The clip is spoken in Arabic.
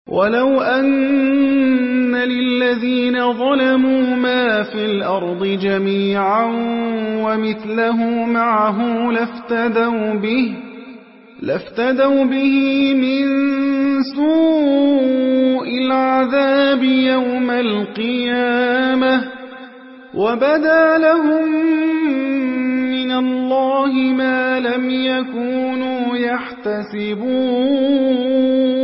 وَلَوْ أَنَّ لِلَّذِينَ ظَلَمُوا مَا فِي الْأَرْضِ جَمِيعًا وَمِثْلَهُ مَعَهُ لَافْتَدَوْا بِهِ مِن سُوءِ الْعَذَابِ يَوْمَ الْقِيَامَةِ وَبَدَا لَهُم مِّنَ اللَّهِ مَا لَمْ يَكُونُوا يَحْتَسِبُونَ